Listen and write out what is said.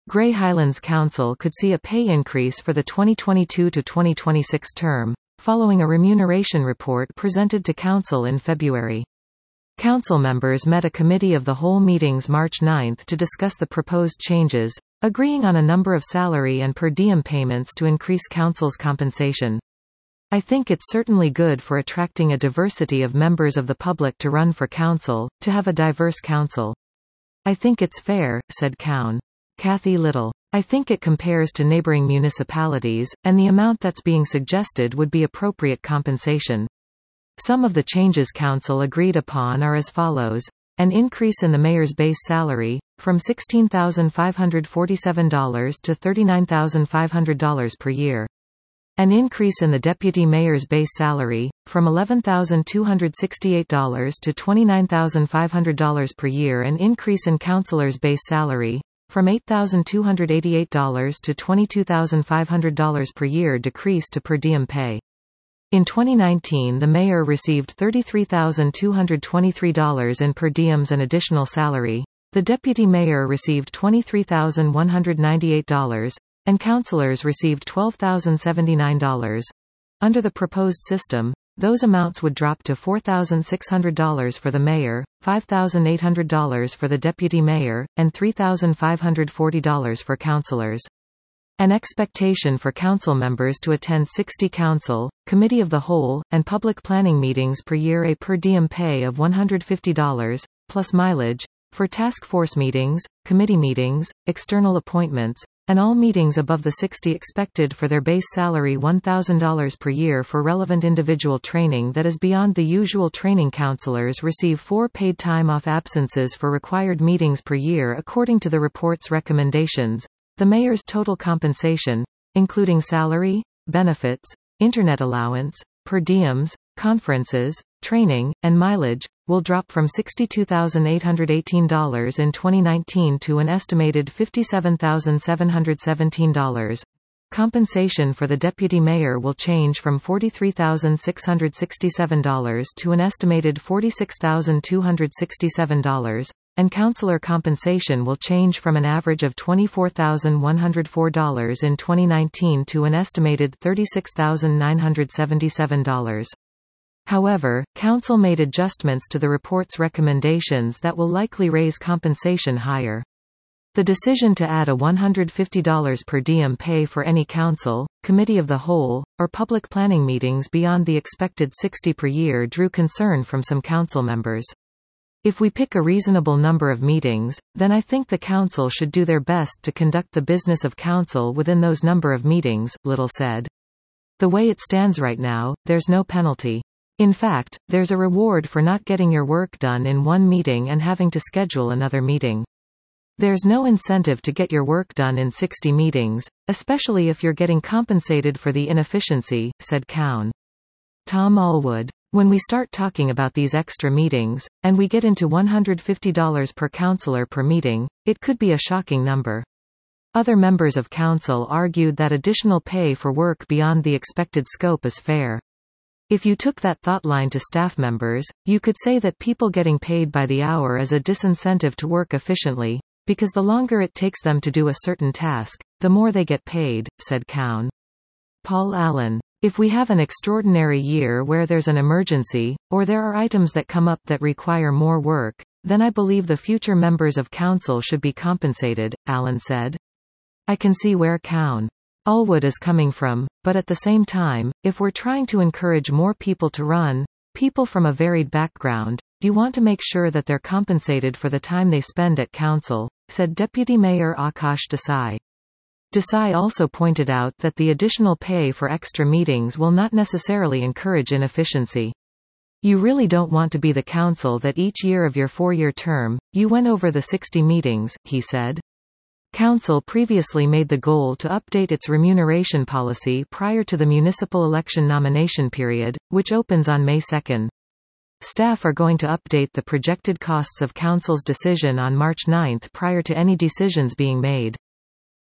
Grey Highlands Council could see a pay increase for the 2022 to 2026 term, following a remuneration report presented to Council in February. Council members met a committee of the whole meetings March 9 to discuss the proposed changes, agreeing on a number of salary and per diem payments to increase Council's compensation. I think it's certainly good for attracting a diversity of members of the public to run for Council, to have a diverse Council. I think it's fair, said Cowan. Kathy Little. I think it compares to neighbouring municipalities, and the amount that's being suggested would be appropriate compensation. Some of the changes Council agreed upon are as follows. An increase in the mayor's base salary, from $16,547 to $39,500 per year. An increase in the deputy mayor's base salary, from $11,268 to $29,500 per year. An increase in councillor's base salary, from $8,288 to $22,500 per year. Decrease to per diem pay. In 2019 the mayor received $33,223 in per diems and additional salary, the deputy mayor received $23,198, and councillors received $12,079. Under the proposed system, those amounts would drop to $4,600 for the mayor, $5,800 for the deputy mayor, and $3,540 for councillors. An expectation for council members to attend 60 council, committee of the whole, and public planning meetings per year. A per diem pay of $150, plus mileage, for task force meetings, committee meetings, external appointments, and all meetings above the 60 expected for their base salary. $1,000 per year for relevant individual training that is beyond the usual training. Councillors receive 4 paid time off absences for required meetings per year according to the report's recommendations. The mayor's total compensation, including salary, benefits, internet allowance, per diems, conferences, training, and mileage, will drop from $62,818 in 2019 to an estimated $57,717. Compensation for the deputy mayor will change from $43,667 to an estimated $46,267. And councillor compensation will change from an average of $24,104 in 2019 to an estimated $36,977. However, Council made adjustments to the report's recommendations that will likely raise compensation higher. The decision to add a $150 per diem pay for any council, committee of the whole, or public planning meetings beyond the expected 60 per year drew concern from some council members. If we pick a reasonable number of meetings, then I think the council should do their best to conduct the business of council within those number of meetings, Little said. The way it stands right now, there's no penalty. In fact, there's a reward for not getting your work done in one meeting and having to schedule another meeting. There's no incentive to get your work done in 60 meetings, especially if you're getting compensated for the inefficiency, said Cowan. Tom Allwood. When we start talking about these extra meetings, and we get into $150 per councillor per meeting, it could be a shocking number. Other members of council argued that additional pay for work beyond the expected scope is fair. If you took that thought line to staff members, you could say that people getting paid by the hour is a disincentive to work efficiently, because the longer it takes them to do a certain task, the more they get paid, said Cowan. Paul Allen. If we have an extraordinary year where there's an emergency, or there are items that come up that require more work, then I believe the future members of council should be compensated, Allen said. I can see where Cowan Allwood is coming from, but at the same time, if we're trying to encourage more people to run, people from a varied background, you want to make sure that they're compensated for the time they spend at council, said Deputy Mayor Akash Desai. Desai also pointed out that the additional pay for extra meetings will not necessarily encourage inefficiency. You really don't want to be the council that each year of your 4-year term, you went over the 60 meetings, he said. Council previously made the goal to update its remuneration policy prior to the municipal election nomination period, which opens on May 2. Staff are going to update the projected costs of council's decision on March 9 prior to any decisions being made.